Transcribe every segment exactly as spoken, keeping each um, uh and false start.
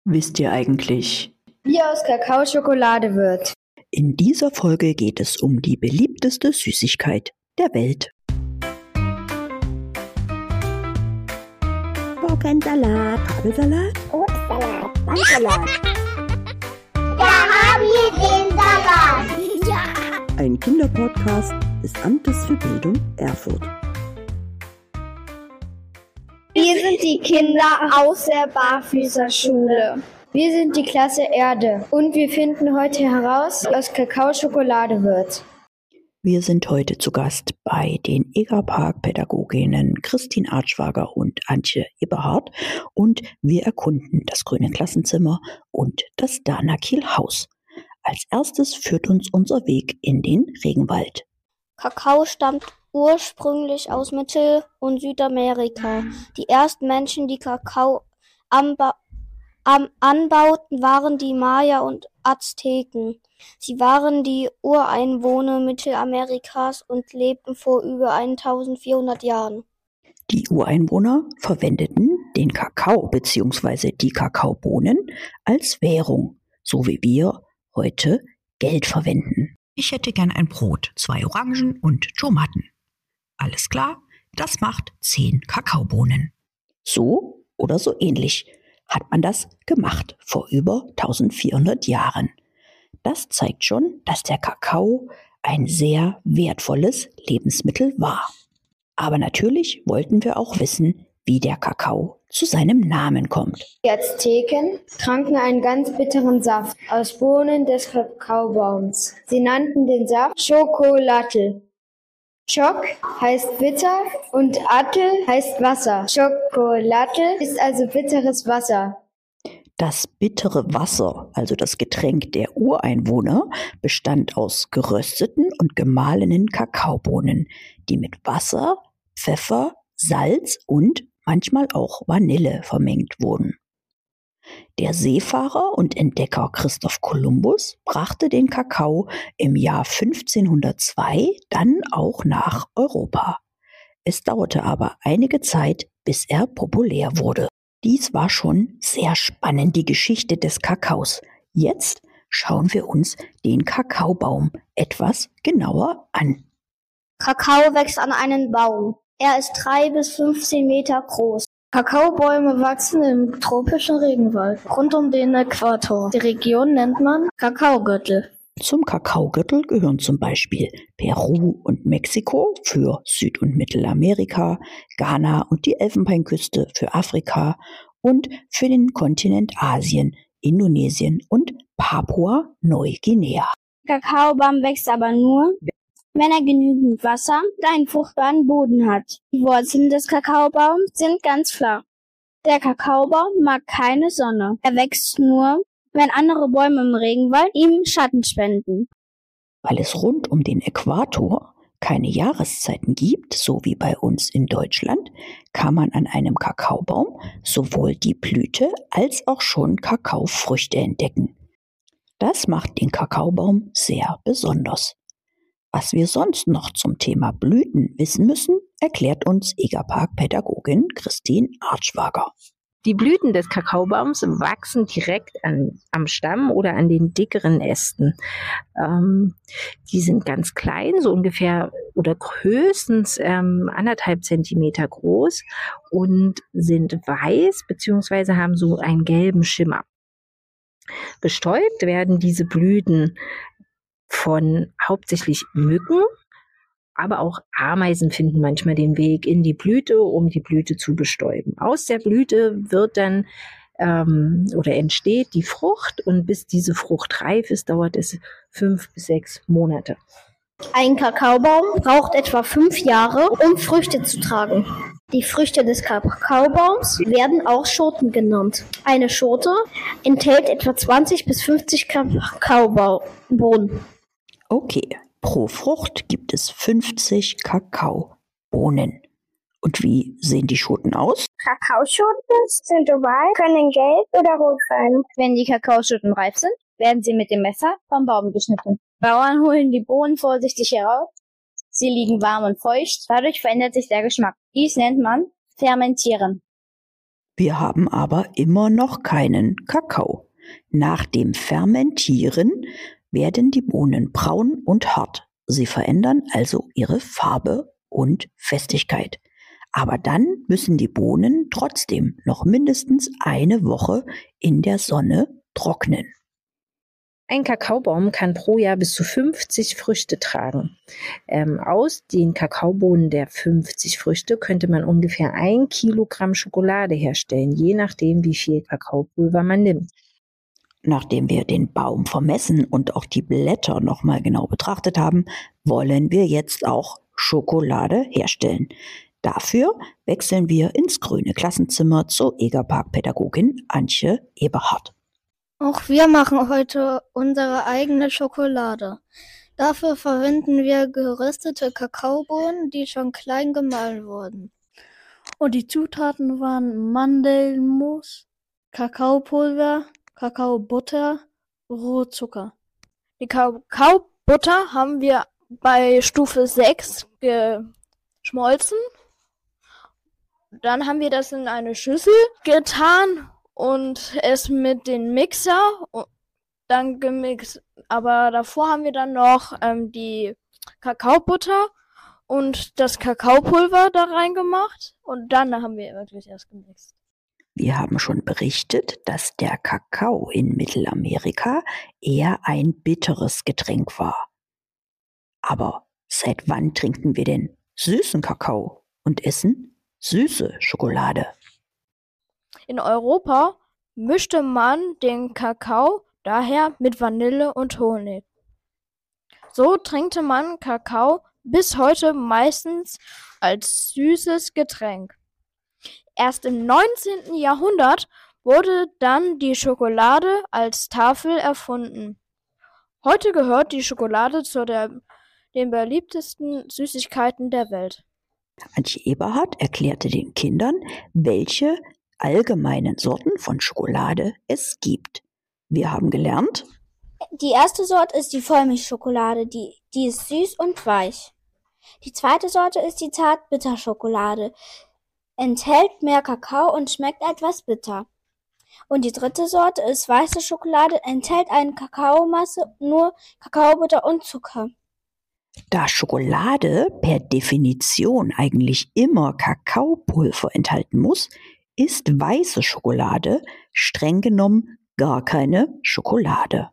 Wisst ihr eigentlich, wie aus Kakao Schokolade wird? In dieser Folge geht es um die beliebteste Süßigkeit der Welt. Gurkensalat, Kabelsalat, Obstsalat, Bandsalat. Da haben wir den Salat. Ja. Ein Kinderpodcast des Amtes für Bildung Erfurt. Wir sind die Kinder aus der Barfüßerschule. Wir sind die Klasse Erde und wir finden heute heraus, was Kakao Schokolade wird. Wir sind heute zu Gast bei den Egerpark-Pädagoginnen Christine Artschwager und Antje Eberhardt und wir erkunden das grüne Klassenzimmer und das Danakil-Haus. Als erstes führt uns unser Weg in den Regenwald. Kakao stammt ursprünglich aus Mittel- und Südamerika. Die ersten Menschen, die Kakao anba- am- anbauten, waren die Maya und Azteken. Sie waren die Ureinwohner Mittelamerikas und lebten vor über eintausendvierhundert Jahren. Die Ureinwohner verwendeten den Kakao bzw. die Kakaobohnen als Währung, so wie wir heute Geld verwenden. Ich hätte gern ein Brot, zwei Orangen und Tomaten. Alles klar, das macht zehn Kakaobohnen. So oder so ähnlich hat man das gemacht vor über eintausendvierhundert Jahren. Das zeigt schon, dass der Kakao ein sehr wertvolles Lebensmittel war. Aber natürlich wollten wir auch wissen, wie der Kakao zu seinem Namen kommt. Die Azteken tranken einen ganz bitteren Saft aus Bohnen des Kakaobaums. Sie nannten den Saft Chocolatl. Choc heißt bitter und Atl heißt Wasser. Chocolatl ist also bitteres Wasser. Das bittere Wasser, also das Getränk der Ureinwohner, bestand aus gerösteten und gemahlenen Kakaobohnen, die mit Wasser, Pfeffer, Salz und manchmal auch Vanille vermengt wurden. Der Seefahrer und Entdecker Christoph Kolumbus brachte den Kakao im Jahr fünfzehnhundertzwei dann auch nach Europa. Es dauerte aber einige Zeit, bis er populär wurde. Dies war schon sehr spannend, die Geschichte des Kakaos. Jetzt schauen wir uns den Kakaobaum etwas genauer an. Kakao wächst an einem Baum. Er ist drei bis fünfzehn Meter groß. Kakaobäume wachsen im tropischen Regenwald rund um den Äquator. Die Region nennt man Kakaogürtel. Zum Kakaogürtel gehören zum Beispiel Peru und Mexiko für Süd- und Mittelamerika, Ghana und die Elfenbeinküste für Afrika und für den Kontinent Asien, Indonesien und Papua-Neuguinea. Der Kakaobaum wächst aber nur, wenn er genügend Wasser und einen fruchtbaren Boden hat. Die Wurzeln des Kakaobaums sind ganz flach. Der Kakaobaum mag keine Sonne. Er wächst nur, wenn andere Bäume im Regenwald ihm Schatten spenden. Weil es rund um den Äquator keine Jahreszeiten gibt, so wie bei uns in Deutschland, kann man an einem Kakaobaum sowohl die Blüte als auch schon Kakaofrüchte entdecken. Das macht den Kakaobaum sehr besonders. Was wir sonst noch zum Thema Blüten wissen müssen, erklärt uns Egerpark-Pädagogin Christine Artschwager. Die Blüten des Kakaobaums wachsen direkt an, am Stamm oder an den dickeren Ästen. Ähm, die sind ganz klein, so ungefähr oder höchstens ähm, anderthalb Zentimeter groß und sind weiß bzw. haben so einen gelben Schimmer. Bestäubt werden diese Blüten von hauptsächlich Mücken, aber auch Ameisen finden manchmal den Weg in die Blüte, um die Blüte zu bestäuben. Aus der Blüte wird dann ähm, oder entsteht die Frucht und bis diese Frucht reif ist, dauert es fünf bis sechs Monate. Ein Kakaobaum braucht etwa fünf Jahre, um Früchte zu tragen. Die Früchte des Kakaobaums werden auch Schoten genannt. Eine Schote enthält etwa zwanzig bis fünfzig Kakaobohnen. Okay, pro Frucht gibt es fünfzig Kakaobohnen. Und wie sehen die Schoten aus? Kakaoschoten sind oval, können gelb oder rot sein. Wenn die Kakaoschoten reif sind, werden sie mit dem Messer vom Baum geschnitten. Bauern holen die Bohnen vorsichtig heraus. Sie liegen warm und feucht. Dadurch verändert sich der Geschmack. Dies nennt man Fermentieren. Wir haben aber immer noch keinen Kakao. Nach dem Fermentieren werden die Bohnen braun und hart. Sie verändern also ihre Farbe und Festigkeit. Aber dann müssen die Bohnen trotzdem noch mindestens eine Woche in der Sonne trocknen. Ein Kakaobaum kann pro Jahr bis zu fünfzig Früchte tragen. Ähm, aus den Kakaobohnen der fünfzig Früchte könnte man ungefähr ein Kilogramm Schokolade herstellen, je nachdem, wie viel Kakaopulver man nimmt. Nachdem wir den Baum vermessen und auch die Blätter nochmal genau betrachtet haben, wollen wir jetzt auch Schokolade herstellen. Dafür wechseln wir ins grüne Klassenzimmer zur Egerpark-Pädagogin Antje Eberhardt. Auch wir machen heute unsere eigene Schokolade. Dafür verwenden wir geröstete Kakaobohnen, die schon klein gemahlen wurden. Und die Zutaten waren Mandelmus, Kakaopulver, Kakaobutter, Rohrzucker. Die Kakaobutter haben wir bei Stufe sechs geschmolzen. Dann haben wir das in eine Schüssel getan und es mit dem Mixer dann gemixt. Aber davor haben wir dann noch ähm, die Kakaobutter und das Kakaopulver da reingemacht und dann haben wir wirklich erst gemixt. Wir haben schon berichtet, dass der Kakao in Mittelamerika eher ein bitteres Getränk war. Aber seit wann trinken wir denn süßen Kakao und essen süße Schokolade? In Europa mischte man den Kakao daher mit Vanille und Honig. So trinkt man Kakao bis heute meistens als süßes Getränk. Erst im neunzehnten Jahrhundert wurde dann die Schokolade als Tafel erfunden. Heute gehört die Schokolade zu der, den beliebtesten Süßigkeiten der Welt. Antje Eberhardt erklärte den Kindern, welche allgemeinen Sorten von Schokolade es gibt. Wir haben gelernt: Die erste Sorte ist die Vollmilchschokolade, die, die ist süß und weich. Die zweite Sorte ist die Zartbitterschokolade, enthält mehr Kakao und schmeckt etwas bitter. Und die dritte Sorte ist weiße Schokolade, enthält eine Kakaomasse, nur Kakaobutter und Zucker. Da Schokolade per Definition eigentlich immer Kakaopulver enthalten muss, ist weiße Schokolade streng genommen gar keine Schokolade.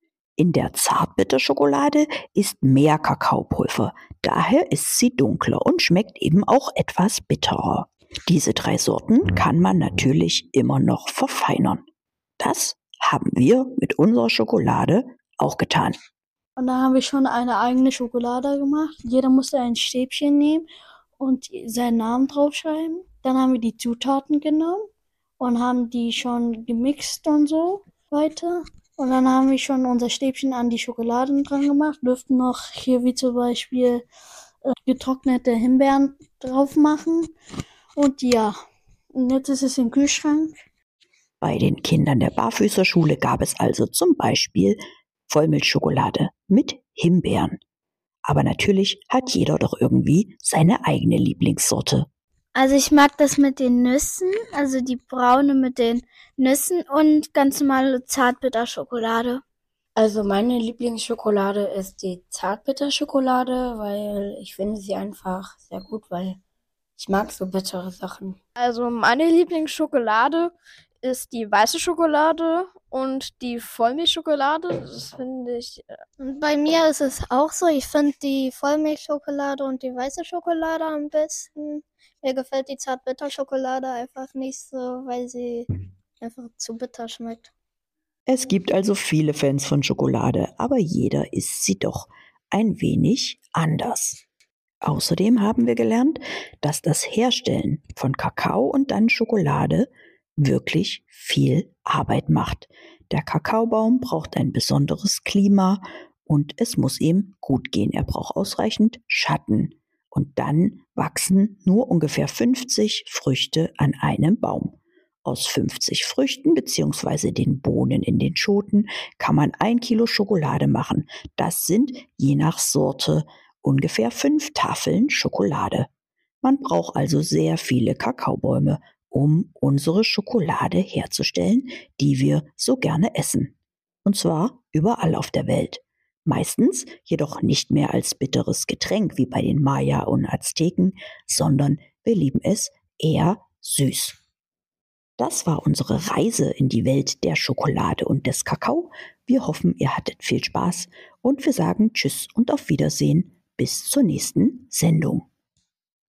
In der Zartbitterschokolade ist mehr Kakaopulver, daher ist sie dunkler und schmeckt eben auch etwas bitterer. Diese drei Sorten kann man natürlich immer noch verfeinern. Das haben wir mit unserer Schokolade auch getan. Und da haben wir schon eine eigene Schokolade gemacht. Jeder musste ein Stäbchen nehmen und seinen Namen draufschreiben. Dann haben wir die Zutaten genommen und haben die schon gemixt und so weiter. Und dann haben wir schon unser Stäbchen an die Schokolade dran gemacht. Dürften noch hier wie zum Beispiel äh, getrocknete Himbeeren drauf machen. Und ja, und jetzt ist es im Kühlschrank. Bei den Kindern der Barfüßerschule gab es also zum Beispiel Vollmilchschokolade mit Himbeeren. Aber natürlich hat jeder doch irgendwie seine eigene Lieblingssorte. Also ich mag das mit den Nüssen, also die braune mit den Nüssen und ganz normale Zartbitterschokolade. Also meine Lieblingsschokolade ist die Zartbitterschokolade, weil ich finde sie einfach sehr gut, weil ich mag so bittere Sachen. Also meine Lieblingsschokolade ist die weiße Schokolade und die Vollmilchschokolade. Das finde ich. Und bei mir ist es auch so. Ich finde die Vollmilchschokolade und die weiße Schokolade am besten. Mir gefällt die Zartbitterschokolade einfach nicht so, weil sie einfach zu bitter schmeckt. Es gibt also viele Fans von Schokolade, aber jeder isst sie doch ein wenig anders. Außerdem haben wir gelernt, dass das Herstellen von Kakao und dann Schokolade wirklich viel Arbeit macht. Der Kakaobaum braucht ein besonderes Klima und es muss ihm gut gehen. Er braucht ausreichend Schatten. Und dann wachsen nur ungefähr fünfzig Früchte an einem Baum. Aus fünfzig Früchten bzw. den Bohnen in den Schoten kann man ein Kilo Schokolade machen. Das sind je nach Sorte ungefähr fünf Tafeln Schokolade. Man braucht also sehr viele Kakaobäume um unsere Schokolade herzustellen, die wir so gerne essen. Und zwar überall auf der Welt. Meistens jedoch nicht mehr als bitteres Getränk wie bei den Maya und Azteken, sondern wir lieben es eher süß. Das war unsere Reise in die Welt der Schokolade und des Kakao. Wir hoffen, ihr hattet viel Spaß und wir sagen Tschüss und auf Wiedersehen. Bis zur nächsten Sendung.